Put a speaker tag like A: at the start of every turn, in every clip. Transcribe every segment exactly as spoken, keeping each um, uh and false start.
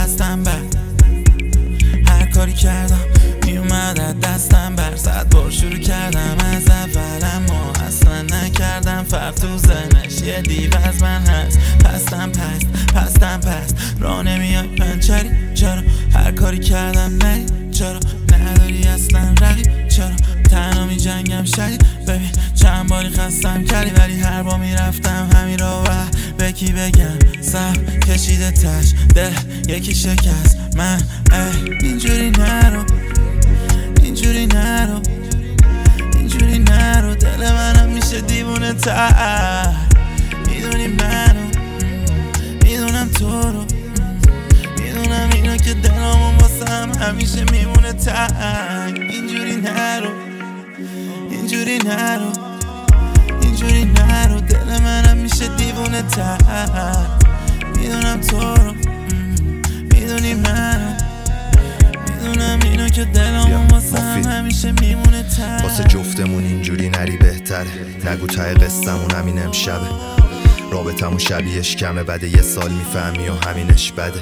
A: پستم بر هر کاری کردم میومد از دستم بر صد بار شروع کردم از اول اما اصلا نکردم فرق تو ذهنش یه دیو از من هست پستم پست پستم پست راه نمیای پنچری چرا هر کاری کردم نری چرا نداری اصلا رقیب چرا تنها می جنگم شدید ببین چند باری خستم کردی ولی هر بار میرفتم همین رو و به کی بگم سب کشیده تش ده یکی شکست من ای اینجوری نرو اینجوری نرو اینجوری نرو دل منم میشه دیوونه تر میدونی منو میدونم تو رو میدونم اینو که دلمون واسم همیشه میمونه تنگ اینجوری نرو اینجوری نرو اینجوری نرو دل منم میشه دیوونه تر میدونم تو رو میدونی منو میدونم اینو که دلمون واسم همیشه میمونه تر
B: واسه جفتمون اینجوری نری بهتره نگو ته قصه‌مون همین امشبه رابطمون شبیهش کمه بده یه سال میفهمی و همینش بده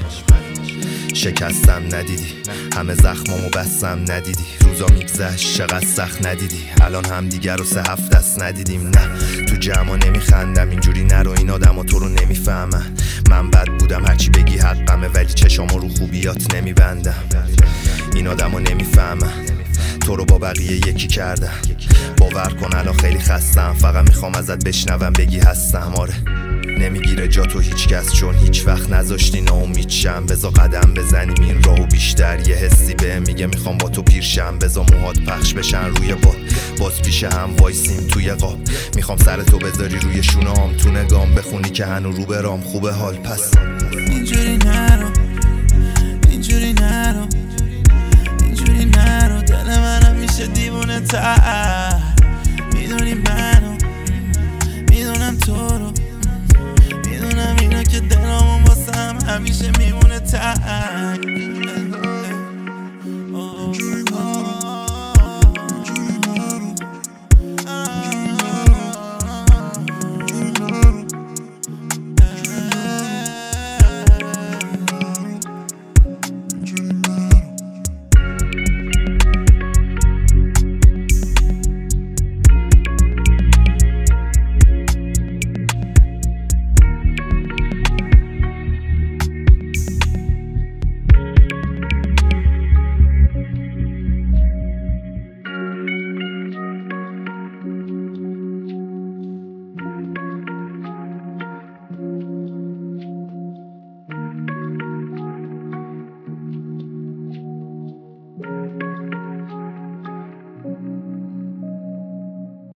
B: شکستم ندیدی همه زخمامو بستم ندیدی روزا میگذشت چقدر سخت ندیدی الان هم دیگر رو سه هفت دست ندیدیم نه تو جمع نمیخندم اینجوری نرو این آدم تو رو نمیفهمن من بد بودم هرچی بگی حقمه ولی چشامو رو خوبیات نمیبندم این آدم رو نمیفهمن تو رو با بقیه یکی کردم باور کن الان خیلی خستم فقط میخوام ازت بشنوم بگی هستم آره نمیگیره جا تو هیچ کس چون هیچ وقت نذاشتی ناامید شم بزا قدم بزنیم این راهو بیشتر یه حسی به میگه میخوام با تو پیرشم بزا موهات پخش بشن روی باد باز پیش هم وایسیم توی قاب میخوام سر تو بذاری روی شونام تو نگام بخونی که هنو رو برام خوبه حال پس
A: اینجوری نرو اینجوری نرو اینجوری نرو دل منم میشه دیوونه تر